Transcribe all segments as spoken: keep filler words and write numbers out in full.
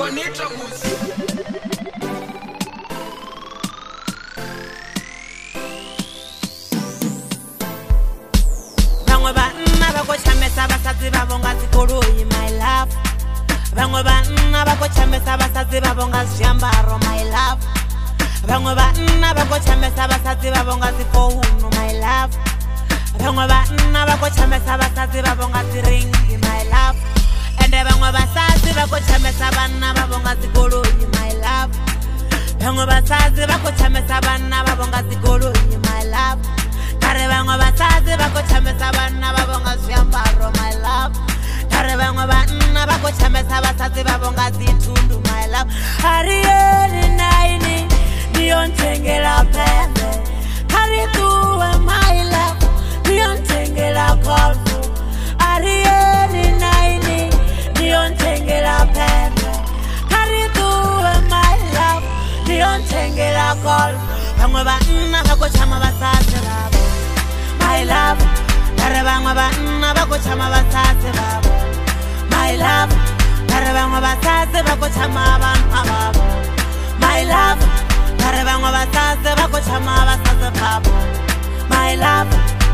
Bonito music. Bangwe banna ba go chamesa basatsi ba bonga zikoloi my love. Bangwe banna ba go chamesa basatsi ba bonga ziambaro my love. Bangwe banna ba go chamesa basatsi ba bonga zifounu my love. Bangwe banna ba go chamesa basatsi ba bonga ziringi my love. Ende bangwe basatsi ba go chamesa banna ba bonga zikoloi my love. Bangwe basatsi ba go chamesa banna ba bonga zikoloi my love. Kare bangwe basatsi ba go chamesa banna ba bonga ziambaro my love. Kare bangwe banna ba go chamesa basatsi ba bonga zithundu my love. Arieli naini Diontengela pende Kari tuwe my love Diontengela kolfu Arieli naini Diontengela pende Kari tuwe my love Diontengela kolfu Bangwe banna bako chama basase babo my love. Kare bangwe banna bako chama basase babo my love. Kare bangwe basase bako chama banna babo my love. Kare bangwe basase bako chama basase babo my love.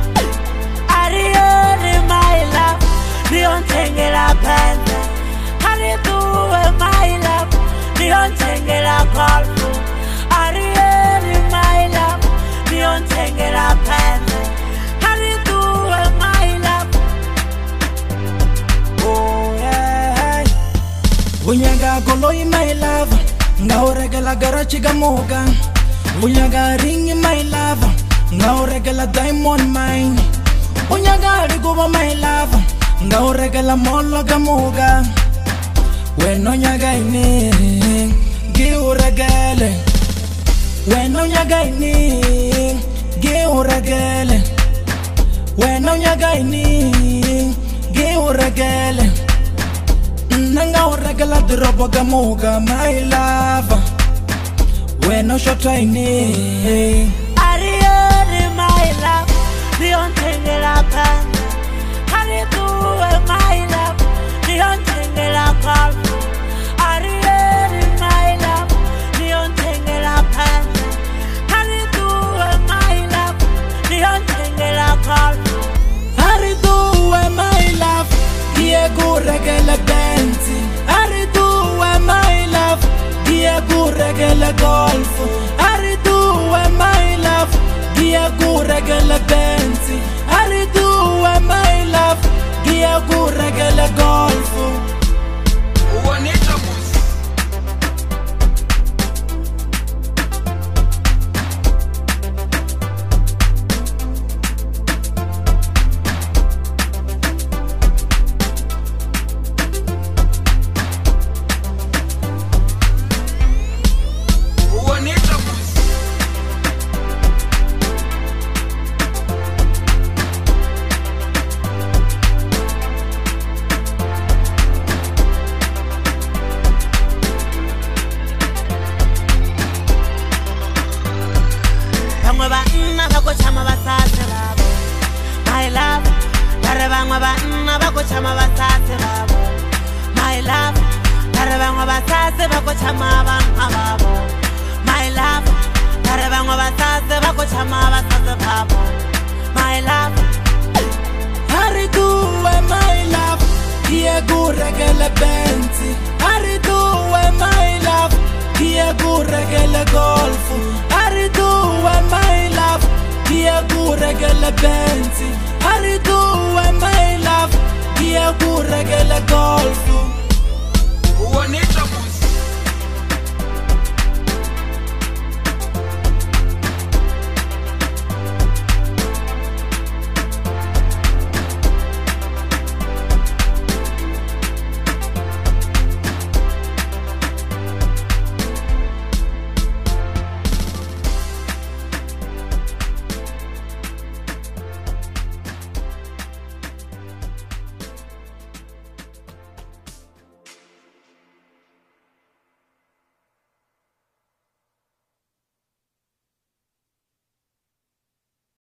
Arieli my love Diontengela pende Kari tuwe my love Diontengela kolfu Arieli my love Diontengela pende Kari tuwe my love. Oh yeah. Unyaga koloi my love Ngauregela garachi gamoga Unyaga ringi my love Ngauregela diamond mine Unyaga riguba my love Ngauregela molo gamoga Weno nyaga ini Giuregele Weno nyaga ini Giuregele Weno nyaga ini Giuregele Nanga uregela drobo gamoga my love Weno shota ini Arieli my love Diontengela pende Kari tuwe my love Diontengela kolfu Arieli my love Diontengela pende Kari tuwe my love Diontengela kolfu Ari tuwe my love Diego regele benzi Ari tuwe my love Diego regele golfu Ari tuwe my love Diego regele benzi Ari tuwe my love Diego regele golfu Bonito music. Bonito music. Bangwe banna bako chama basase babo my love. Kare bangwe banna bako chama basase babo my love. Kare bangwe basase bako chama banna babo my love. Kare bangwe basase bako chama basase babo my love. Ari tuwe my love Diego regele benzi Ari tuwe my love Diego regele golfu Ari tuwe my love